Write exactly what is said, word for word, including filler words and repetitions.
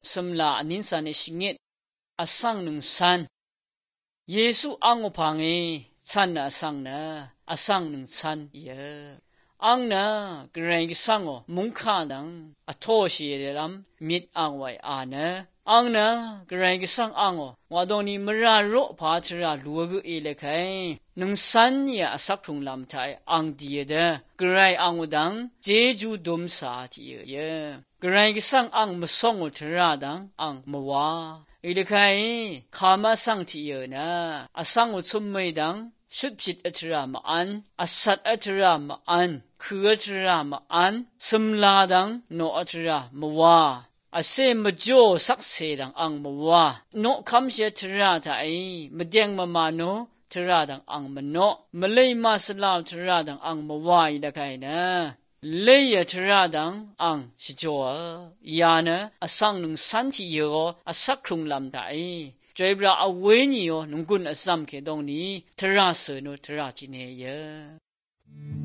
สมลานินสันชิงเงอสังหนึ่งสันเยซูอังอพังเอชันนะสังนะอสังหนึ่งสันเยอังนะกระไรกิสังอมุงขาดังอโทชีเรลัมมิดอังไว้อานะอังนะกระไรกิสังอังอวาดอนีมราโรพาชราลัวกุเอเลคัยหนึ่งสันยาอสักทุงลำไทยอังดีเดกระไรอังวดังเจจูดมสาทีเยกระไรกิสังอังมส่งอุทราดังอังมวาเอเลคัยขามาสังทีเยนะอสังอุชุมไม่ดังชุดผิดอัตรามาอันอสัตอัตรามาอันคืออัตรามาอันสมลาดังโนอัตรามาวาอาเซมจ่อสักเสดังอังมาวาโนคำเสียทราไทยมเดียงมามาโนทราดังอังมโนมเลยมาสลาวทราดังอังมาวายละไกนะเลยทราดังอังสิจ่อยานะอสังหนึ่งสันติโยอสักครุงลำไทยใจบราอเวนีโอนุกุนอสัมเคดงนี้ทราเสนุทราจิเนเย